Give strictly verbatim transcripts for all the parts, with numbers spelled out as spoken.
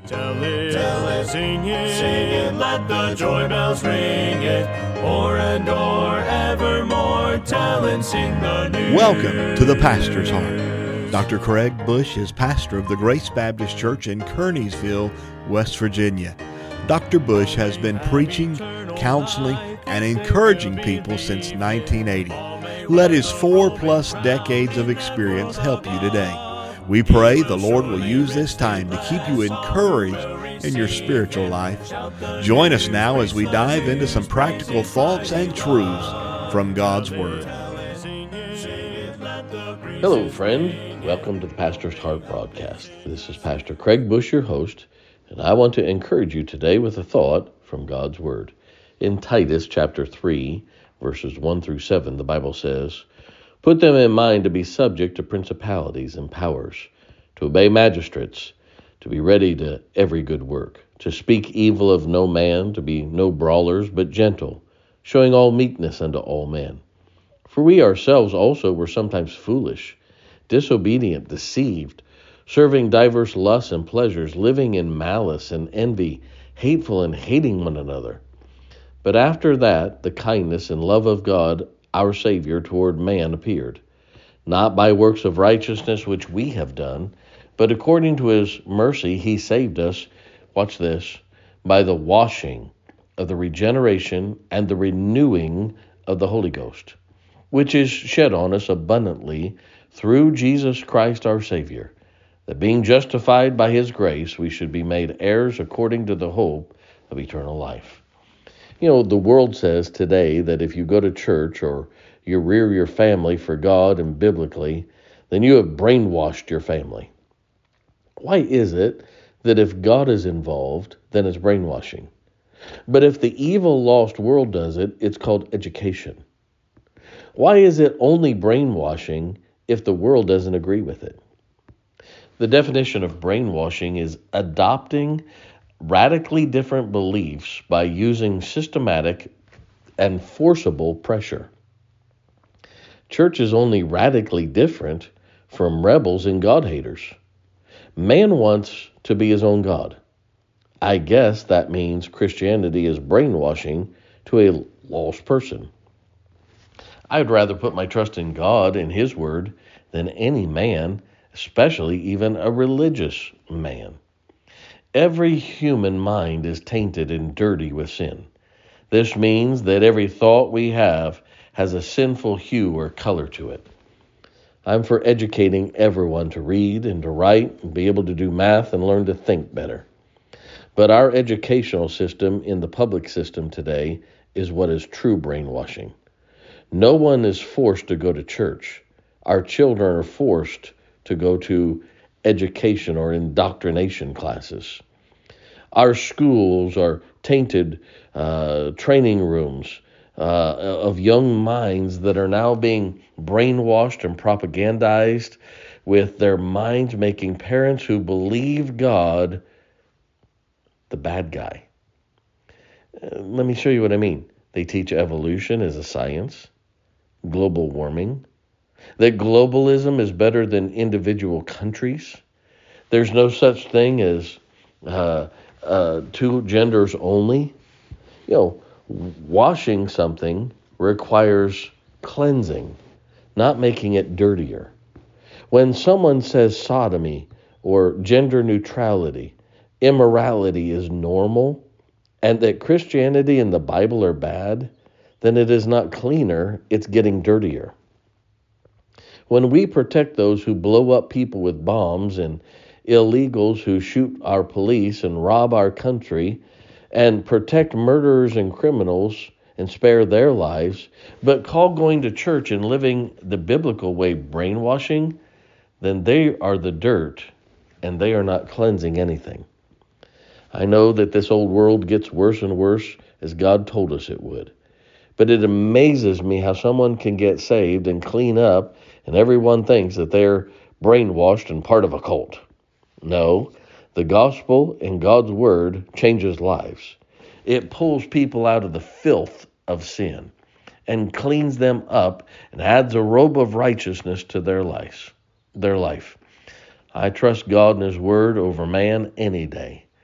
Tell it, tell it, sing it, sing it, let the joy bells ring it, o'er and o'er evermore, tell and sing the news. Welcome to the Pastor's Heart. Doctor Craig Bush is pastor of the Grace Baptist Church in Kearneysville, West Virginia. Doctor Bush has been preaching, counseling, and encouraging people since nineteen eighty. Let his four-plus decades of experience help you today. We pray the Lord will use this time to keep you encouraged in your spiritual life. Join us now as we dive into some practical thoughts and truths from God's Word. Hello, friend. Welcome to the Pastor's Heart broadcast. This is Pastor Craig Bush, your host, and I want to encourage you today with a thought from God's Word. In Titus chapter three, verses one through seven, the Bible says, "Put them in mind to be subject to principalities and powers, to obey magistrates, to be ready to every good work, to speak evil of no man, to be no brawlers, but gentle, showing all meekness unto all men. For we ourselves also were sometimes foolish, disobedient, deceived, serving diverse lusts and pleasures, living in malice and envy, hateful and hating one another. But after that, the kindness and love of God, our Savior, toward man appeared, not by works of righteousness which we have done, but according to his mercy he saved us," watch this, "by the washing of the regeneration and the renewing of the Holy Ghost, which is shed on us abundantly through Jesus Christ our Savior, that being justified by his grace, we should be made heirs according to the hope of eternal life." You know, the world says today that if you go to church or you rear your family for God and biblically, then you have brainwashed your family. Why is it that if God is involved, then it's brainwashing? But if the evil, lost world does it, it's called education. Why is it only brainwashing if the world doesn't agree with it? The definition of brainwashing is adopting radically different beliefs by using systematic and forcible pressure. Church is only radically different from rebels and God-haters. Man wants to be his own God. I guess that means Christianity is brainwashing to a lost person. I'd rather put my trust in God and his word than any man, especially even a religious man. Every human mind is tainted and dirty with sin. This means that every thought we have has a sinful hue or color to it. I'm for educating everyone to read and to write and be able to do math and learn to think better. But our educational system in the public system today is what is true brainwashing. No one is forced to go to church. Our children are forced to go to education or indoctrination classes. Our schools are tainted uh, training rooms uh, of young minds that are now being brainwashed and propagandized with their minds making parents who believe God the bad guy. Uh, let me show you what I mean. They teach evolution as a science, global warming, that globalism is better than individual countries. There's no such thing as uh, uh, two genders only. You know, washing something requires cleansing, not making it dirtier. When someone says sodomy or gender neutrality, immorality is normal, and that Christianity and the Bible are bad, then it is not cleaner, it's getting dirtier. When we protect those who blow up people with bombs and illegals who shoot our police and rob our country, and protect murderers and criminals and spare their lives, but call going to church and living the biblical way brainwashing, then they are the dirt and they are not cleansing anything. I know that this old world gets worse and worse as God told us it would. But it amazes me how someone can get saved and clean up and everyone thinks that they're brainwashed and part of a cult. No, the gospel and God's word changes lives. It pulls people out of the filth of sin and cleans them up and adds a robe of righteousness to their lives, their life. I trust God and his word over man any day.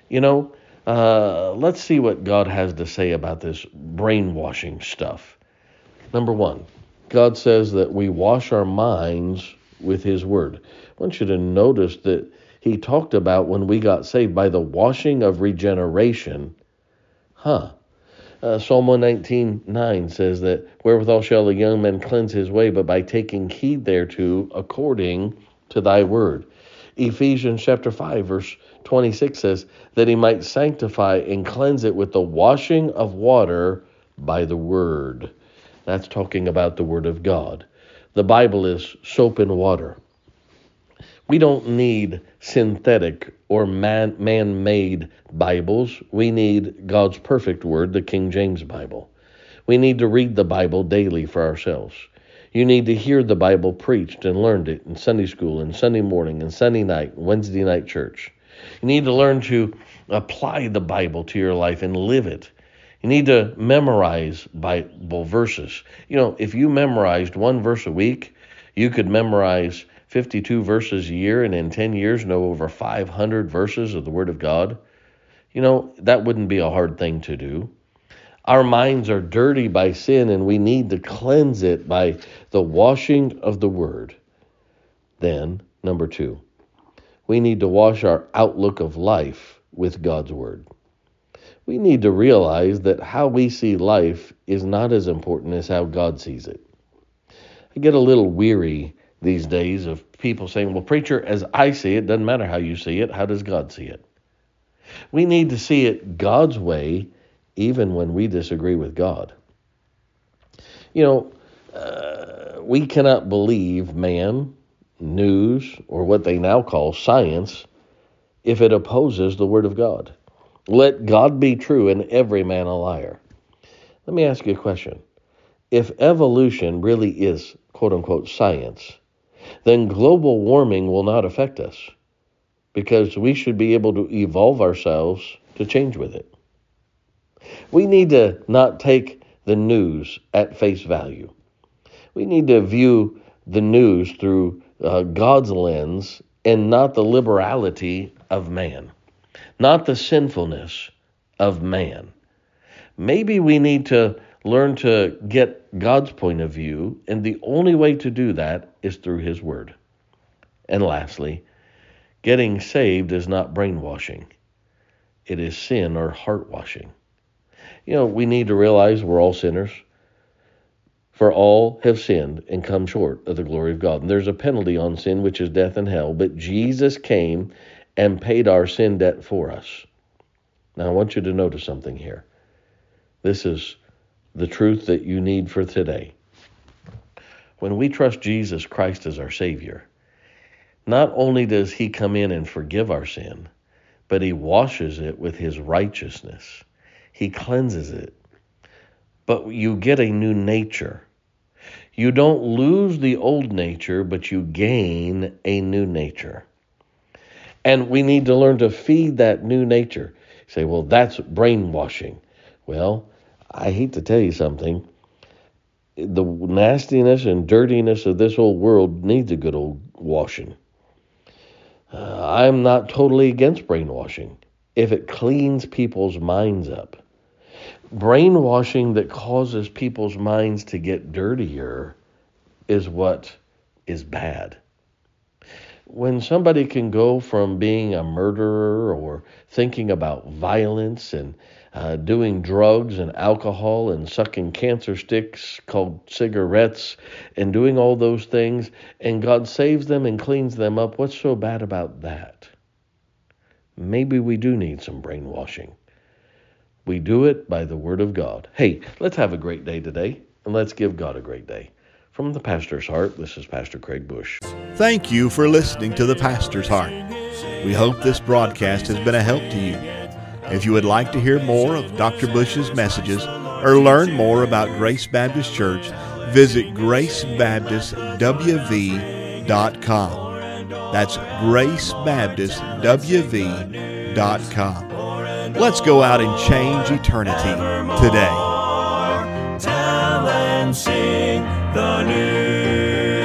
You know, uh, let's see what God has to say about this brainwashing stuff. Number one, God says that we wash our minds with his word. I want you to notice that he talked about when we got saved by the washing of regeneration. Huh. Uh, Psalm one nineteen nine says that, wherewithal shall a young man cleanse his way, but by taking heed thereto according to thy word. Ephesians chapter five verse twenty-six says that he might sanctify and cleanse it with the washing of water by the word. That's talking about the word of God. The Bible is soap and water. We don't need synthetic or man, man-made Bibles. We need God's perfect word, the King James Bible. We need to read the Bible daily for ourselves. You need to hear the Bible preached and learned it in Sunday school and Sunday morning and Sunday night, Wednesday night church. You need to learn to apply the Bible to your life and live it. You need to memorize Bible verses. You know, if you memorized one verse a week, you could memorize fifty-two verses a year, and in ten years know over five hundred verses of the Word of God. You know, that wouldn't be a hard thing to do. Our minds are dirty by sin, and we need to cleanse it by the washing of the Word. Then, number two, we need to wash our outlook of life with God's Word. We need to realize that how we see life is not as important as how God sees it. I get a little weary these days of people saying, well, preacher, as I see it, doesn't matter how you see it, how does God see it? We need to see it God's way, even when we disagree with God. You know, uh, we cannot believe man, news, or what they now call science, if it opposes the Word of God. Let God be true and every man a liar. Let me ask you a question. If evolution really is, quote unquote, science, then global warming will not affect us, because we should be able to evolve ourselves to change with it. We need to not take the news at face value. We need to view the news through uh, God's lens and not the liberality of man, not the sinfulness of man. Maybe we need to learn to get God's point of view, and the only way to do that is through his word. And lastly, getting saved is not brainwashing. It is sin or heart washing. You know, we need to realize we're all sinners. For all have sinned and come short of the glory of God. And there's a penalty on sin, which is death and hell. But Jesus came and paid our sin debt for us. Now, I want you to notice something here. This is the truth that you need for today. When we trust Jesus Christ as our Savior, not only does he come in and forgive our sin, but he washes it with his righteousness. He cleanses it. But you get a new nature. You don't lose the old nature, but you gain a new nature. And we need to learn to feed that new nature. You say, well, that's brainwashing. Well, I hate to tell you something. The nastiness and dirtiness of this old world needs a good old washing. Uh, I'm not totally against brainwashing if it cleans people's minds up. Brainwashing that causes people's minds to get dirtier is what is bad. When somebody can go from being a murderer or thinking about violence and uh, doing drugs and alcohol and sucking cancer sticks called cigarettes and doing all those things, and God saves them and cleans them up, what's so bad about that? Maybe we do need some brainwashing. We do it by the Word of God. Hey, let's have a great day today, and let's give God a great day. From the Pastor's Heart, this is Pastor Craig Bush. Thank you for listening to the Pastor's Heart. We hope this broadcast has been a help to you. If you would like to hear more of Doctor Bush's messages or learn more about Grace Baptist Church, visit grace baptist w v dot com. That's grace baptist w v dot com. Let's go out and change eternity today. Tell and sing the news.